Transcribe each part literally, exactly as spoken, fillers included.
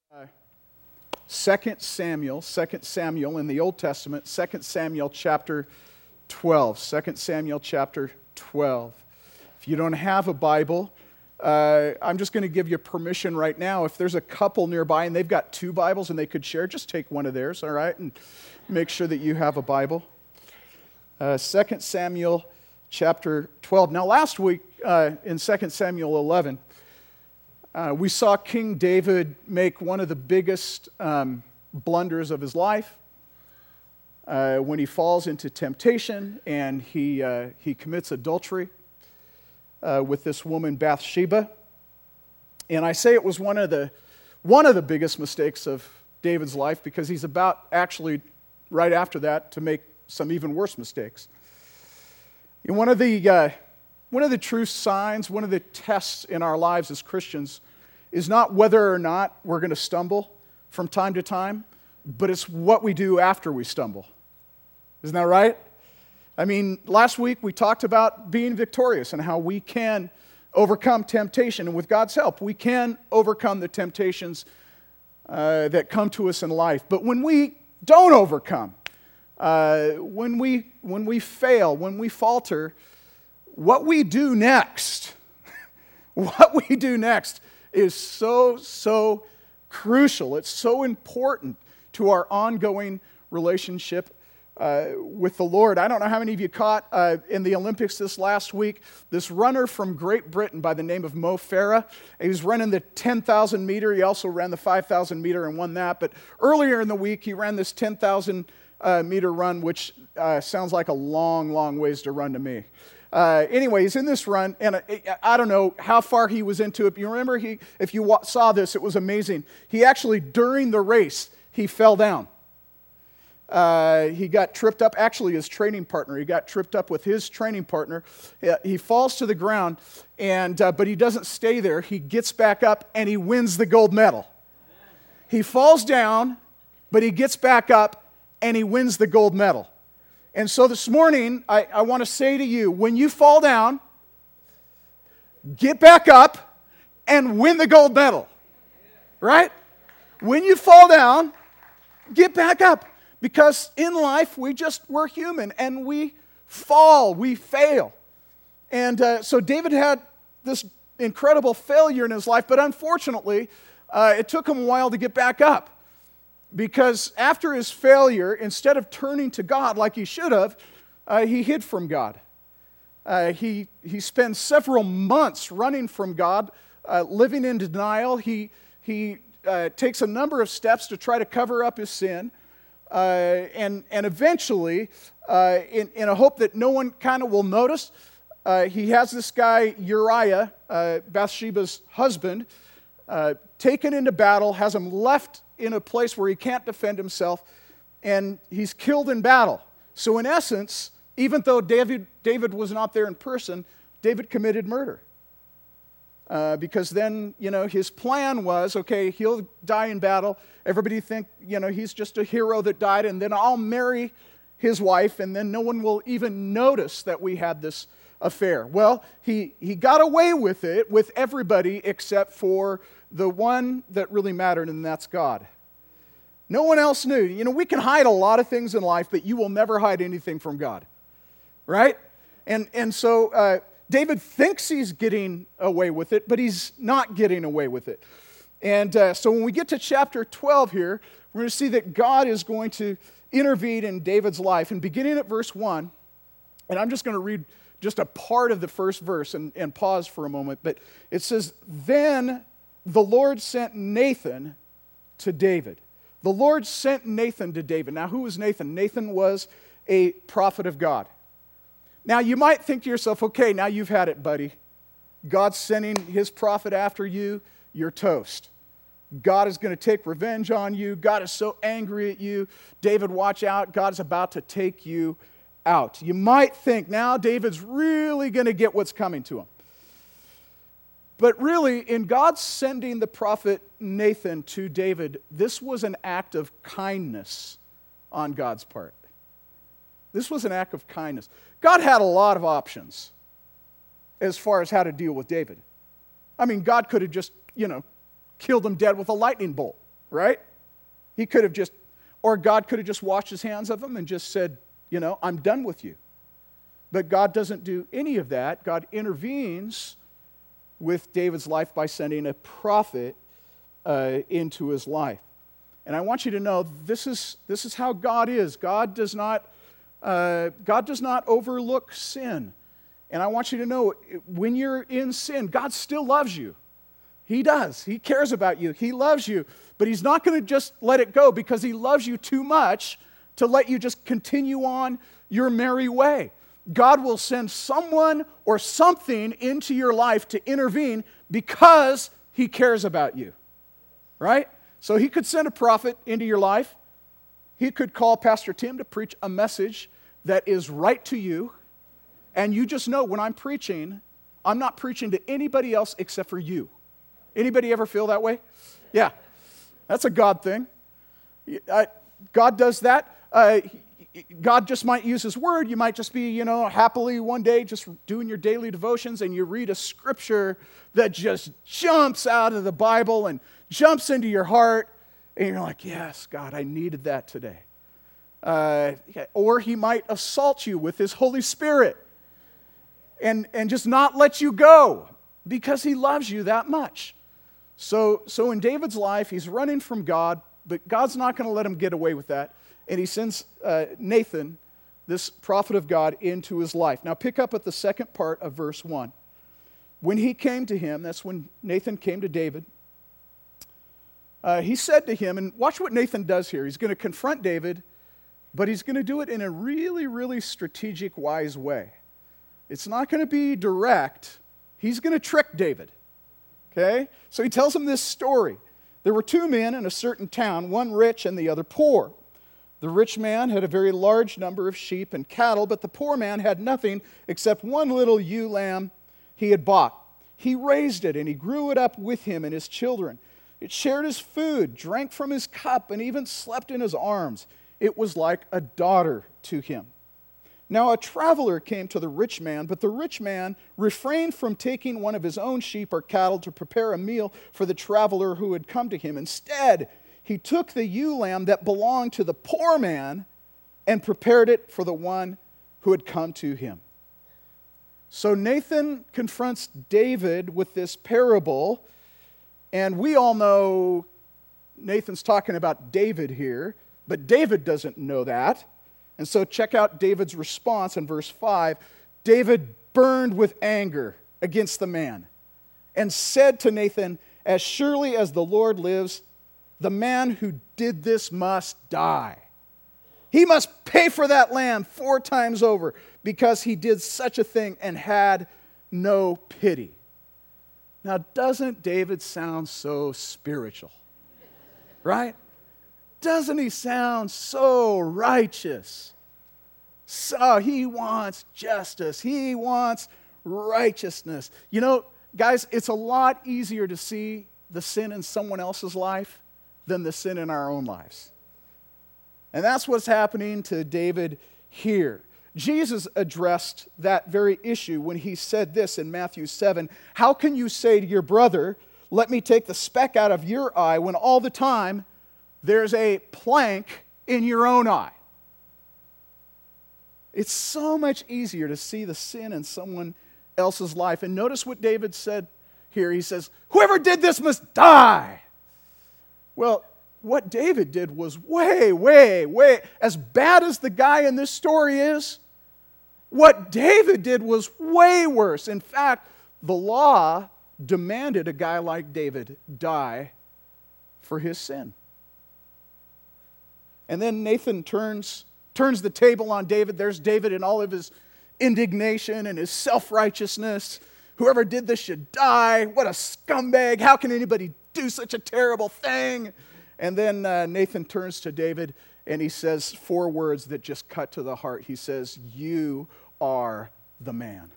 Uh, Second Samuel, Second Samuel in the Old Testament, Second Samuel chapter twelve. Second Samuel chapter twelve. If you don't have a Bible, uh, I'm just going to give you permission right now. If there's a couple nearby and they've got two Bibles and they could share, just take one of theirs, all right, and make sure that you have a Bible. Uh, Second Samuel chapter twelve. Now, last week uh, in Second Samuel eleven, Uh, we saw King David make one of the biggest um, blunders of his life uh, when he falls into temptation and he uh, he commits adultery uh, with this woman Bathsheba. And I say it was one of the one of the biggest mistakes of David's life because he's about actually right after that to make some even worse mistakes. And one of the uh, One of the true signs, one of the tests in our lives as Christians is not whether or not we're going to stumble from time to time, but it's what we do after we stumble. Isn't that right? I mean, last week we talked about being victorious and how we can overcome temptation, and with God's help, we can overcome the temptations uh, that come to us in life. But when we don't overcome, uh, when we when we fail, when we falter, what we do next, what we do next is so, so crucial. It's so important to our ongoing relationship uh, with the Lord. I don't know how many of you caught uh, in the Olympics this last week, this runner from Great Britain by the name of Mo Farah. He was running the ten thousand meter. He also ran the five thousand meter and won that. But earlier in the week, he ran this ten thousand uh, meter run, which uh, sounds like a long, long ways to run to me. Uh, anyway, he's in this run, and I, I don't know how far he was into it. But you remember, he, if you wa- saw this, it was amazing. He actually, during the race, he fell down. Uh, he got tripped up. Actually, his training partner, he got tripped up with his training partner. He, he falls to the ground, and uh, but he doesn't stay there. He gets back up, and he wins the gold medal. He falls down, but he gets back up, and he wins the gold medal. And so this morning, I, I want to say to you, when you fall down, get back up and win the gold medal. Right? When you fall down, get back up. Because in life, we just, we're human and we fall, we fail. And uh, so David had this incredible failure in his life, but unfortunately, uh, it took him a while to get back up. Because after his failure, instead of turning to God like he should have, uh, he hid from God. Uh, he, he spends several months running from God, uh, living in denial. He, he uh, takes a number of steps to try to cover up his sin. Uh, and, and eventually, uh, in, in a hope that no one kind of will notice, uh, he has this guy, Uriah, uh, Bathsheba's husband, uh, taken into battle, has him left in a place where he can't defend himself, and he's killed in battle. So in essence, even though David, David was not there in person, David committed murder. Uh, because then, you know, his plan was, okay, he'll die in battle. Everybody think, you know, he's just a hero that died, and then I'll marry his wife, and then no one will even notice that we had this affair. Well, he, he got away with it with everybody except for the one that really mattered, and that's God. No one else knew. You know, we can hide a lot of things in life, but you will never hide anything from God. Right? And, and so uh, David thinks he's getting away with it, but he's not getting away with it. And uh, so when we get to chapter twelve here, we're going to see that God is going to intervene in David's life. And beginning at verse one, and I'm just going to read just a part of the first verse and, and pause for a moment, but it says, "Then the Lord sent Nathan to David." The Lord sent Nathan to David. Now, who was Nathan? Nathan was a prophet of God. Now, you might think to yourself, okay, now you've had it, buddy. God's sending his prophet after you. You're toast. God is going to take revenge on you. God is so angry at you. David, watch out. God's about to take you out. You might think, now David's really going to get what's coming to him. But really, in God sending the prophet Nathan to David, this was an act of kindness on God's part. This was an act of kindness. God had a lot of options as far as how to deal with David. I mean, God could have just, you know, killed him dead with a lightning bolt. right? He could have just, or God could have just washed his hands of him and just said, you know, I'm done with you. But God doesn't do any of that. God intervenes with David's life by sending a prophet uh, into his life. And I want you to know this is, this is how God is. God does not, uh, God does not overlook sin. And I want you to know, when you're in sin, God still loves you. He does. He cares about you. He loves you. But he's not going to just let it go because he loves you too much to let you just continue on your merry way. God will send someone or something into your life to intervene because he cares about you. Right? So he could send a prophet into your life. He could call Pastor Tim to preach a message that is right to you. And you just know when I'm preaching, I'm not preaching to anybody else except for you. Anybody ever feel that way? Yeah. That's a God thing. God does that. Uh, God just might use his word. You might just be, you know, happily one day just doing your daily devotions and you read a scripture that just jumps out of the Bible and jumps into your heart. And you're like, yes, God, I needed that today. Uh, or he might assault you with his Holy Spirit and, and just not let you go because he loves you that much. So, so in David's life, he's running from God, but God's not going to let him get away with that. And he sends uh, Nathan, this prophet of God, into his life. Now pick up at the second part of verse one. When he came to him, that's when Nathan came to David, uh, he said to him, and watch what Nathan does here. He's going to confront David, but he's going to do it in a really, really strategic, wise way. It's not going to be direct. He's going to trick David. Okay? So he tells him this story. There were two men in a certain town, one rich and the other poor. The rich man had a very large number of sheep and cattle, but the poor man had nothing except one little ewe lamb he had bought. He raised it, and he grew it up with him and his children. It shared his food, drank from his cup, and even slept in his arms. It was like a daughter to him. Now a traveler came to the rich man, but the rich man refrained from taking one of his own sheep or cattle to prepare a meal for the traveler who had come to him. Instead, he took the ewe lamb that belonged to the poor man and prepared it for the one who had come to him. So Nathan confronts David with this parable, and we all know Nathan's talking about David here, but David doesn't know that. And so check out David's response in verse five. David burned with anger against the man and said to Nathan, "As surely as the Lord lives, the man who did this must die. He must pay for that lamb four times over because he did such a thing and had no pity." Now, doesn't David sound so spiritual? Right? Doesn't he sound so righteous? So he wants justice. He wants righteousness. You know, guys, it's a lot easier to see the sin in someone else's life than the sin in our own lives. And that's what's happening to David here. Jesus addressed that very issue when he said this in Matthew seven, "How can you say to your brother, 'Let me take the speck out of your eye,' when all the time there's a plank in your own eye?" It's so much easier to see the sin in someone else's life. And notice what David said here. He says, "Whoever did this must die." Well, what David did was way, way, way, as bad as the guy in this story is, what David did was way worse. In fact, the law demanded a guy like David die for his sin. And then Nathan turns, turns the table on David. There's David in all of his indignation and his self-righteousness. Whoever did this should die. What a scumbag. How can anybody do such a terrible thing? And then uh, Nathan turns to David and he says four words that just cut to the heart. He says, "You are the man."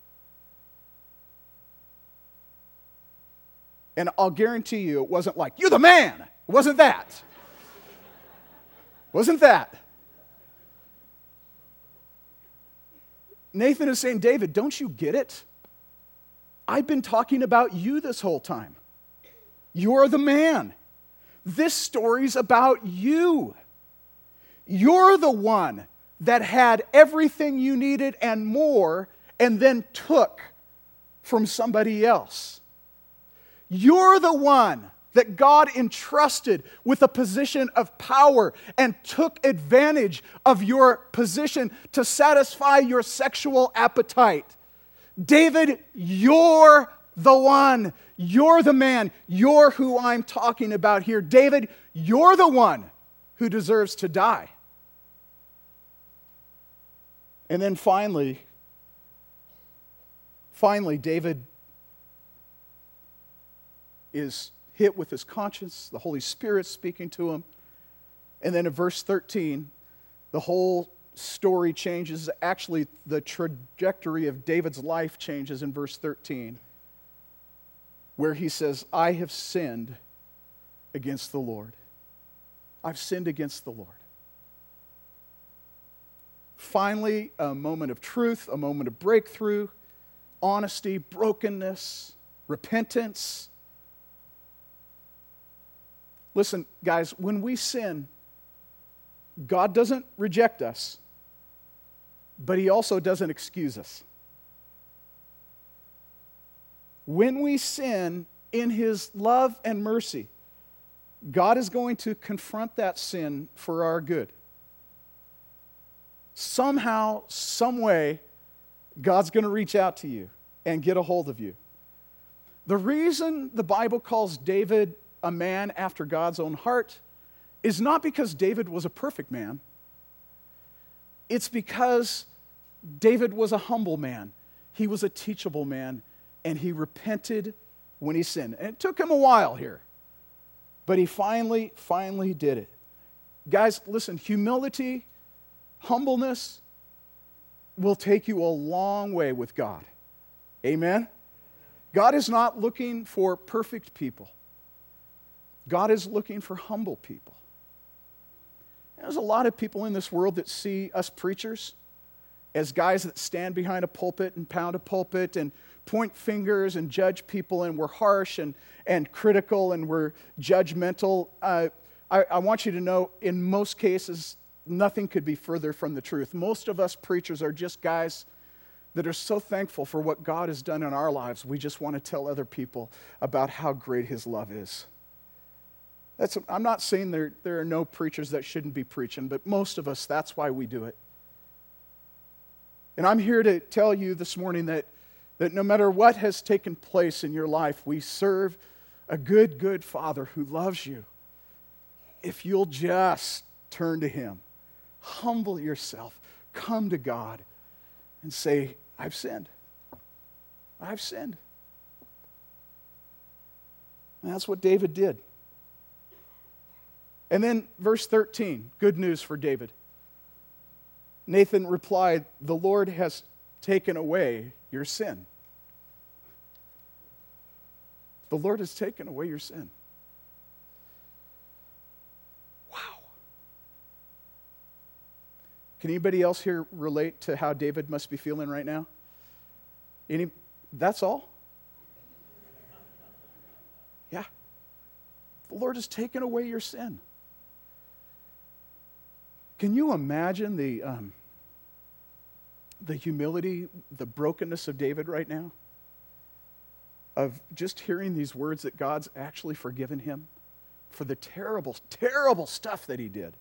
And I'll guarantee you it wasn't like, "You're the man." It wasn't that. Wasn't that? Nathan is saying, "David, don't you get it? I've been talking about you this whole time. You're the man. This story's about you. You're the one that had everything you needed and more, and then took from somebody else. You're the one that God entrusted with a position of power and took advantage of your position to satisfy your sexual appetite. David, you're the one. You're the man. You're who I'm talking about here. David, you're the one who deserves to die. And then finally, finally, David is hit with his conscience, the Holy Spirit speaking to him. And then in verse thirteen, the whole story changes. Actually, the trajectory of David's life changes in verse thirteen, where he says, I have sinned against the Lord. I've sinned against the Lord. Finally, a moment of truth, a moment of breakthrough, honesty, brokenness, repentance. Listen, guys, when we sin, God doesn't reject us, but He also doesn't excuse us. When we sin in His love and mercy, God is going to confront that sin for our good. Somehow, some way, God's going to reach out to you and get a hold of you. The reason the Bible calls David a man after God's own heart is not because David was a perfect man. It's because David was a humble man. He was a teachable man, and he repented when he sinned. And it took him a while here, but he finally, finally did it. Guys, listen, humility, humbleness will take you a long way with God. Amen? God is not looking for perfect people. God is looking for humble people. There's a lot of people in this world that see us preachers as guys that stand behind a pulpit and pound a pulpit and point fingers and judge people, and we're harsh and, and critical and we're judgmental. Uh, I, I want you to know, in most cases, nothing could be further from the truth. Most of us preachers are just guys that are so thankful for what God has done in our lives. We just want to tell other people about how great His love is. That's, I'm not saying there, there are no preachers that shouldn't be preaching, but most of us, that's why we do it. And I'm here to tell you this morning that, that no matter what has taken place in your life, we serve a good, good Father who loves you. If you'll just turn to Him, humble yourself, come to God, and say, I've sinned. I've sinned. And that's what David did. And then verse thirteen, good news for David. Nathan replied, the Lord has taken away your sin. The Lord has taken away your sin. Wow. Can anybody else here relate to how David must be feeling right now? Any? That's all? Yeah. The Lord has taken away your sin. Can you imagine the um, the humility, the brokenness of David right now? Of just hearing these words that God's actually forgiven him for the terrible, terrible stuff that he did.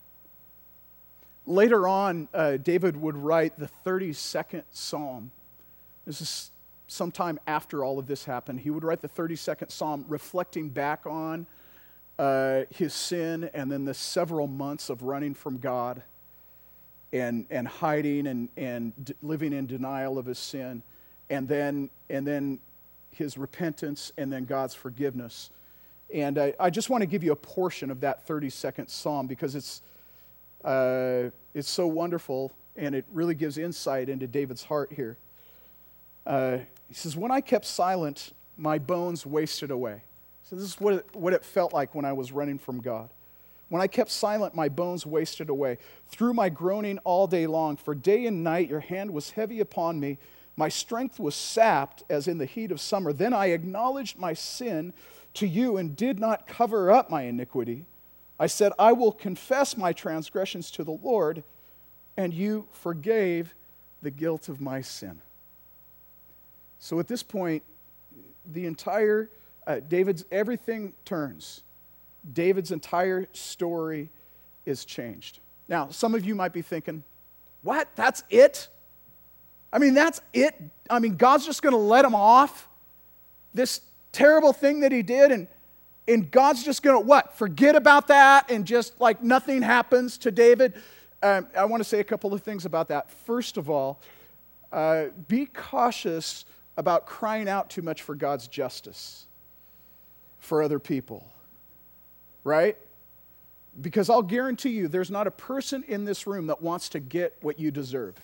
Later on, uh, David would write the thirty-second Psalm. This is sometime after all of this happened. He would write the thirty-second Psalm reflecting back on uh, his sin and then the several months of running from God and and hiding and, and d- living in denial of his sin. And then, and then his repentance and then God's forgiveness. And I, I just want to give you a portion of that thirty-second Psalm because it's Uh, it's so wonderful, and it really gives insight into David's heart here. Uh, he says, when I kept silent, my bones wasted away. So this is what it, what it felt like when I was running from God. When I kept silent, my bones wasted away. Through my groaning all day long, for day and night your hand was heavy upon me. My strength was sapped as in the heat of summer. Then I acknowledged my sin to you and did not cover up my iniquity. I said, I will confess my transgressions to the Lord, and you forgave the guilt of my sin. So at this point, the entire, uh, David's, everything turns. David's entire story is changed. Now, some of you might be thinking, what? That's it? I mean, that's it? I mean, God's just going to let him off? This terrible thing that he did, and, and God's just going to, what, forget about that and just like nothing happens to David? Um, I want to say a couple of things about that. First of all, uh, be cautious about crying out too much for God's justice for other people, right? Because I'll guarantee you there's not a person in this room that wants to get what you deserve.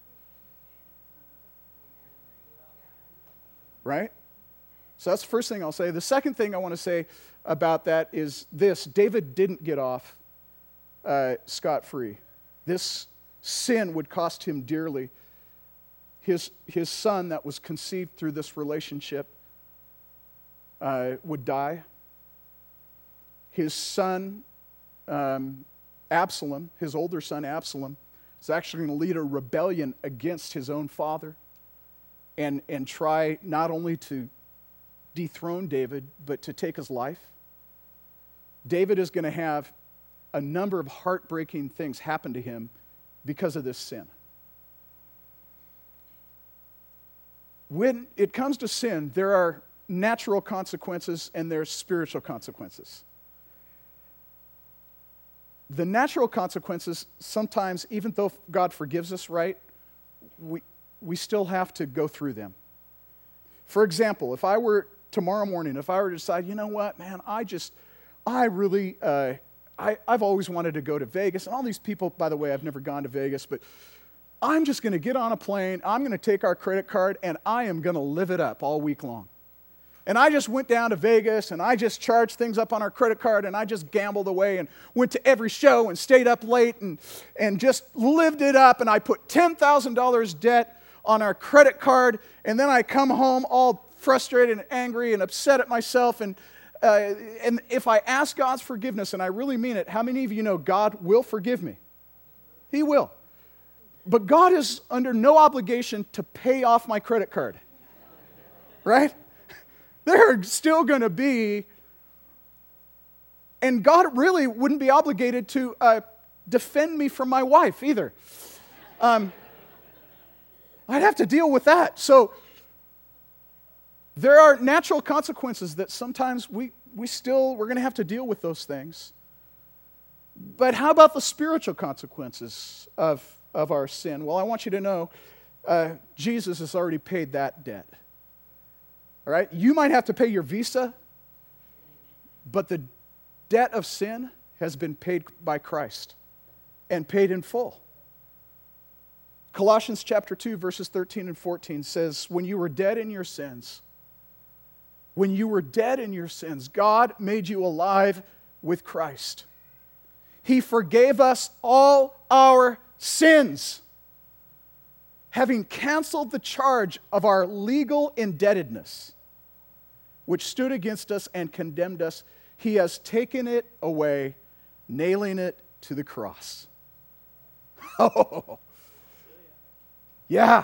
Right? So that's the first thing I'll say. The second thing I want to say about that is this. David didn't get off uh, scot-free. This sin would cost him dearly. His, his son that was conceived through this relationship uh, would die. His son, um, Absalom, his older son Absalom, is actually going to lead a rebellion against his own father and, and try not only to dethrone David, but to take his life. David is going to have a number of heartbreaking things happen to him because of this sin. When it comes to sin, there are natural consequences and there's spiritual consequences. The natural consequences, sometimes, even though God forgives us, right, we, we still have to go through them. For example, if I were, tomorrow morning, if I were to decide, you know what, man, I just, I really, uh, I, I've always wanted to go to Vegas, and all these people, by the way, I've never gone to Vegas, but I'm just going to get on a plane, I'm going to take our credit card, and I am going to live it up all week long. And I just went down to Vegas, and I just charged things up on our credit card, and I just gambled away and went to every show and stayed up late and, and just lived it up, and I put ten thousand dollars debt on our credit card, and then I come home all frustrated and angry and upset at myself, and uh, and if I ask God's forgiveness, and I really mean it, how many of you know God will forgive me? He will. But God is under no obligation to pay off my credit card. Right? There are still going to be, and God really wouldn't be obligated to uh, defend me from my wife either. Um, I'd have to deal with that. So there are natural consequences that sometimes we, we still, we're going to have to deal with those things. But how about the spiritual consequences of of our sin? Well, I want you to know uh, Jesus has already paid that debt. All right? You might have to pay your visa, but the debt of sin has been paid by Christ and paid in full. Colossians chapter two, verses thirteen and fourteen says, when you were dead in your sins, when you were dead in your sins, God made you alive with Christ. He forgave us all our sins, having canceled the charge of our legal indebtedness, which stood against us and condemned us. He has taken it away, nailing it to the cross. Oh, yeah.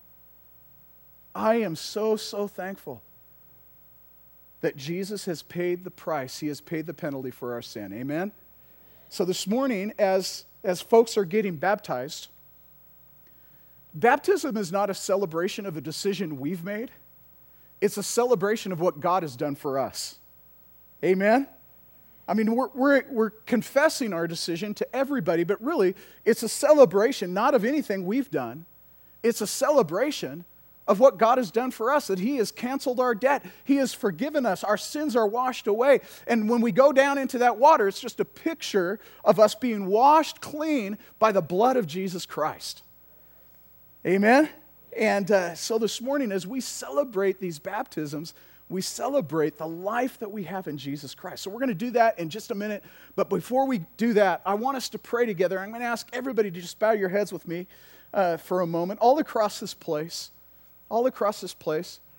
I am so, so thankful that Jesus has paid the price. He has paid the penalty for our sin. Amen? So this morning, as As folks are getting baptized, baptism is not a celebration of a decision we've made. It's a celebration of what God has done for us. Amen? I mean, we're, we're, we're confessing our decision to everybody, but really, it's a celebration not of anything we've done. It's a celebration of what God has done for us, that He has canceled our debt. He has forgiven us. Our sins are washed away. And when we go down into that water, it's just a picture of us being washed clean by the blood of Jesus Christ. Amen? And uh, so this morning, as we celebrate these baptisms, we celebrate the life that we have in Jesus Christ. So we're going to do that in just a minute. But before we do that, I want us to pray together. I'm going to ask everybody to just bow your heads with me uh, for a moment, all across this place. All across this place.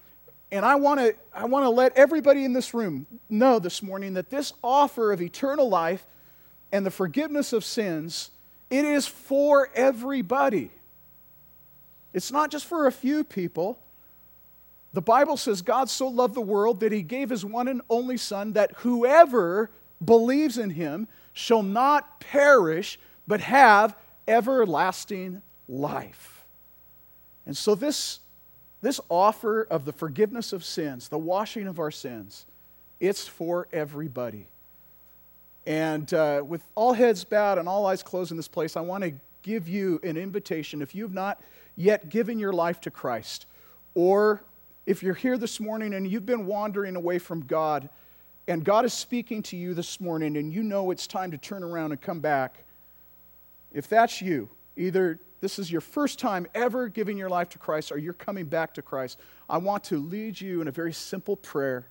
And I want to I want to let everybody in this room know this morning that this offer of eternal life and the forgiveness of sins, it is for everybody. It's not just for a few people. The Bible says God so loved the world that he gave his one and only Son, that whoever believes in him shall not perish but have everlasting life. And so this, this offer of the forgiveness of sins, the washing of our sins, it's for everybody. And uh, with all heads bowed and all eyes closed in this place, I want to give you an invitation. If you've not yet given your life to Christ, or if you're here this morning and you've been wandering away from God, and God is speaking to you this morning and you know it's time to turn around and come back, if that's you, either this is your first time ever giving your life to Christ or you're coming back to Christ, I want to lead you in a very simple prayer,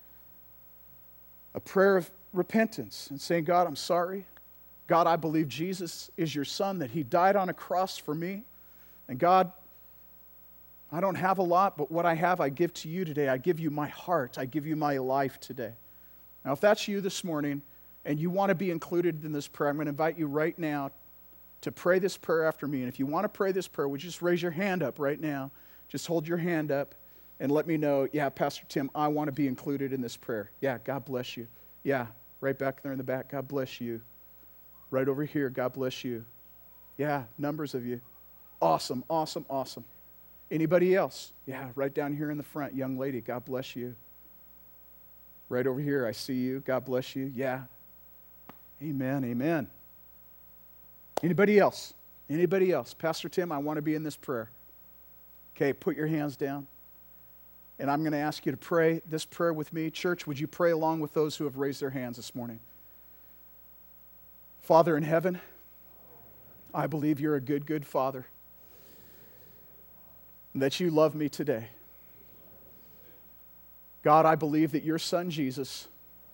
a prayer of repentance and saying, God, I'm sorry. God, I believe Jesus is your Son, that he died on a cross for me. And God, I don't have a lot, but what I have I give to you today. I give you my heart. I give you my life today. Now, if that's you this morning and you want to be included in this prayer, I'm going to invite you right now to pray this prayer after me. And if you want to pray this prayer, would you just raise your hand up right now? Just hold your hand up and let me know, yeah, Pastor Tim, I want to be included in this prayer. Yeah, God bless you. Yeah, right back there in the back, God bless you. Right over here, God bless you. Yeah, numbers of you. Awesome, awesome, awesome. Anybody else? Yeah, right down here in the front, young lady, God bless you. Right over here, I see you. God bless you. Yeah. Amen, amen. Anybody else? Anybody else? Pastor Tim, I want to be in this prayer. Okay, put your hands down. And I'm going to ask you to pray this prayer with me. Church, would you pray along with those who have raised their hands this morning? Father in heaven, I believe you're a good, good Father, and that you love me today. God, I believe that your Son Jesus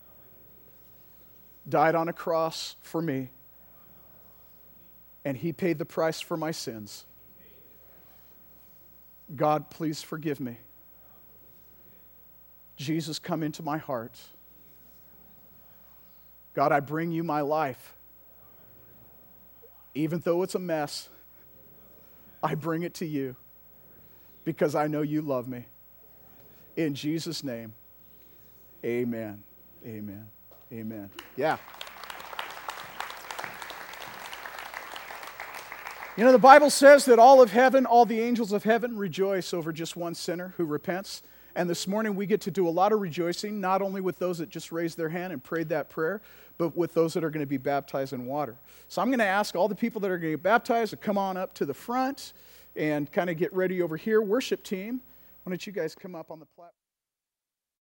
died on a cross for me, and he paid the price for my sins. God, please forgive me. Jesus, come into my heart. God, I bring you my life. Even though it's a mess, I bring it to you because I know you love me. In Jesus' name, amen, amen, amen. Yeah. You know, the Bible says that all of heaven, all the angels of heaven rejoice over just one sinner who repents. And this morning we get to do a lot of rejoicing, not only with those that just raised their hand and prayed that prayer, but with those that are going to be baptized in water. So I'm going to ask all the people that are going to get baptized to come on up to the front and kind of get ready over here. Worship team, why don't you guys come up on the platform?